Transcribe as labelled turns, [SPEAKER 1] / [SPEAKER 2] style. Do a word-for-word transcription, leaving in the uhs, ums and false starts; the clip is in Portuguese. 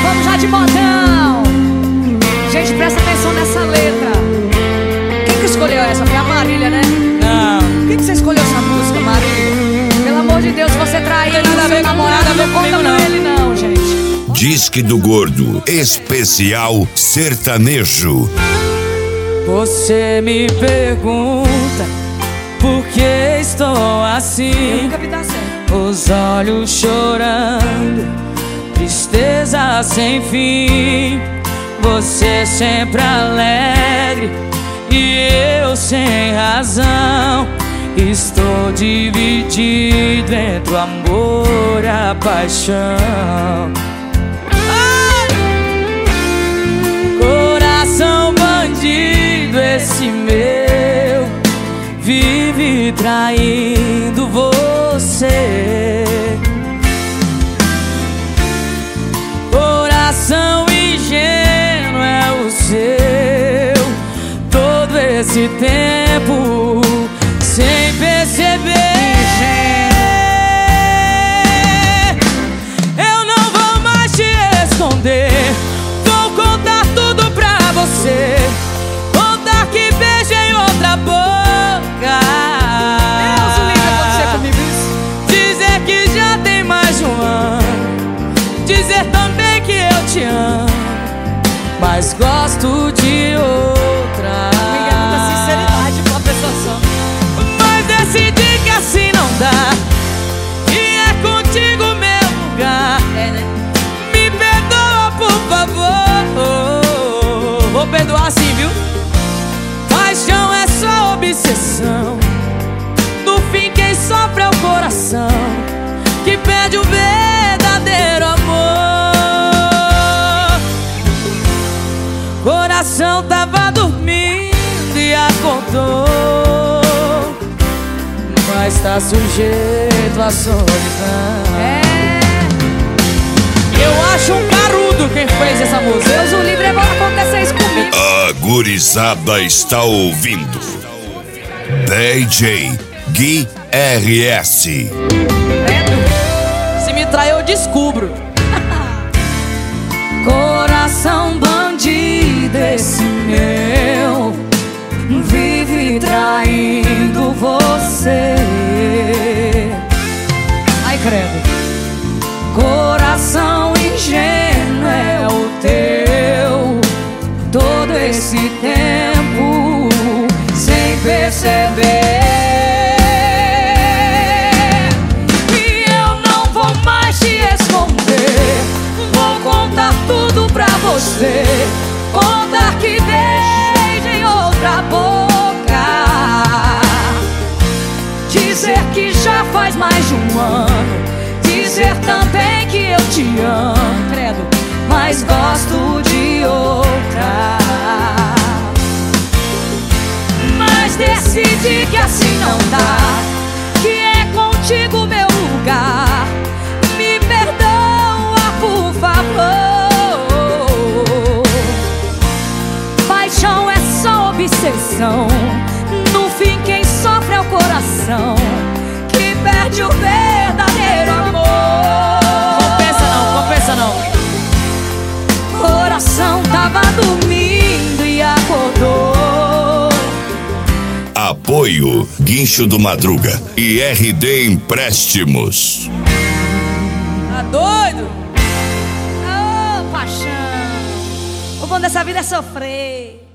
[SPEAKER 1] vamos já de modão. Gente, presta atenção nessa letra. Quem que escolheu essa? Foi a Marília, né?
[SPEAKER 2] Não.
[SPEAKER 1] Quem que você escolheu essa música, Marília? Pelo amor de Deus, se você trair o seu namorado, não conta com ele não, gente.
[SPEAKER 3] Disque do Gordo, especial sertanejo.
[SPEAKER 2] Você me pergunta por que estou assim,
[SPEAKER 1] nunca vi dar certo.
[SPEAKER 2] Os olhos chorando, tristeza sem fim. Você sempre alegre e eu sem razão. Estou dividido entre o amor e a paixão. Coração bandido esse meu, vive traindo você. Coração ingênuo é o seu, todo esse tempo sem perceber. Eu não vou mais te esconder, vou contar tudo pra você. Contar que beijei outra boca.
[SPEAKER 1] Deus, o livre acontecer comigo isso.
[SPEAKER 2] Dizer que já tem mais de um ano. Dizer também que eu te amo, mas gosto de outra.
[SPEAKER 1] Obrigada da sinceridade pra uma pessoa só.
[SPEAKER 2] Mas decidi que assim não dá, e é contigo meu lugar.
[SPEAKER 1] É, né?
[SPEAKER 2] Me perdoa, por favor. Vou perdoar sim, viu? Paixão é só obsessão. No fim quem sofre é o coração, que perde o verdadeiro amor. Coração tava dormindo e acordou, mas tá sujeito à solidão.
[SPEAKER 1] É.
[SPEAKER 2] Eu acho um carudo quem fez essa música.
[SPEAKER 1] Deus, o livre agora acontecer isso comigo.
[SPEAKER 3] A gurizada está ouvindo D J Gui R S.
[SPEAKER 2] Se me trai eu descubro.
[SPEAKER 1] Coração bandido esse meu, vive traindo você. Ai, credo. Coração ingênuo é o teu, todo esse tempo sem perceber. E eu não vou mais te esconder, vou contar tudo pra você. Contar que beijei outra boca. Dizer que já faz mais de um ano. Dizer também que eu te amo, credo, mas gosto de outra. Mas decidi que assim não dá, que é contigo meu lugar. Me perdoa, por favor. Paixão é só obsessão. No fim quem sofre é o coração, que perde o verdadeiro amor.
[SPEAKER 2] Compensa não, compensa não.
[SPEAKER 1] Coração tava dormindo e acordou.
[SPEAKER 3] Apoio Guincho do Madruga e R D Empréstimos.
[SPEAKER 1] Tá doido? Ô, paixão, o bom dessa vida é sofrer.